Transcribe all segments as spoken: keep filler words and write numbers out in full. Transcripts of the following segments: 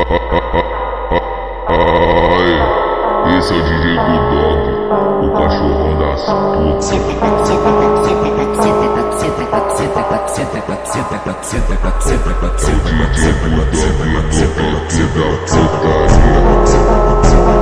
Ai, esse é o D J Bulldog, o cachorrão das putas. É o D J Bulldog no toque da putaria.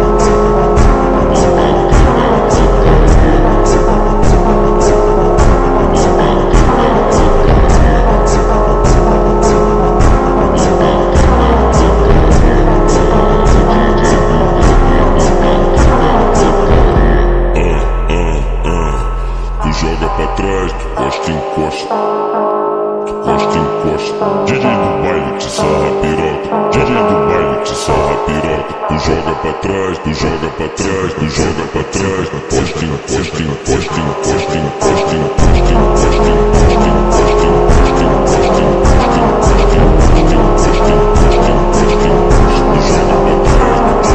Joga pra trás, tu costa encosta, tu costa encosta. D J do baile te sarra piroca, D J do baile te sarra piroca. Tu joga pra trás, tu joga pra trás, tu joga pra trás. Tu costa encosta, encosta, encosta, encosta, encosta, encosta, encosta, encosta, encosta, encosta, encosta, encosta, encosta, encosta, encosta, encosta, encosta. Tu joga pra trás,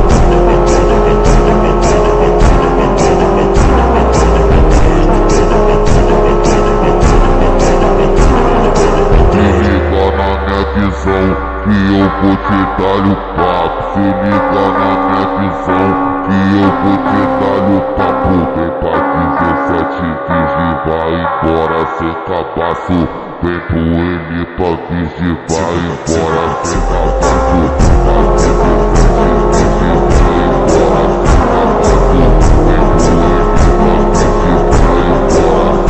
que eu vou te dar o papo. Se liga na minha visão, que eu vou te dar o papo. Vem pra dezessete Vigi, vai embora sem cabaço. Vem pro M pra Vigi, vai embora sem cabaço. Pra dezessete Vigi, vai embora sem cabaço. Vem pro M pra Vigi, vai embora sem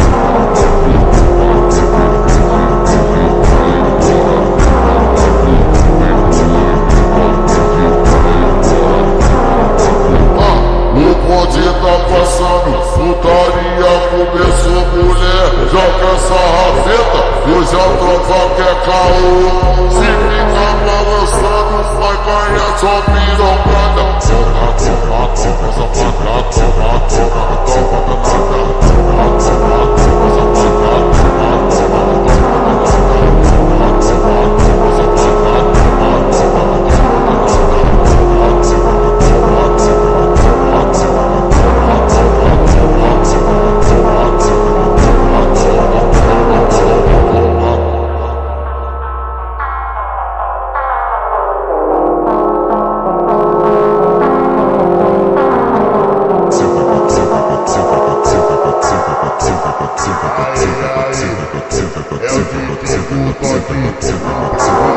começou mulher, joga essa raveta, hoje a tropa quer caô. Se fica balançando, vai ganhar sua pirocada. Toma, toma, toma, safada, toma, toma, toma, danada. Toma, toma, toma, safada, toma, toma, toma, danada. Toma, toma, toma, safada, toma, toma, toma, é o D J Bulldog.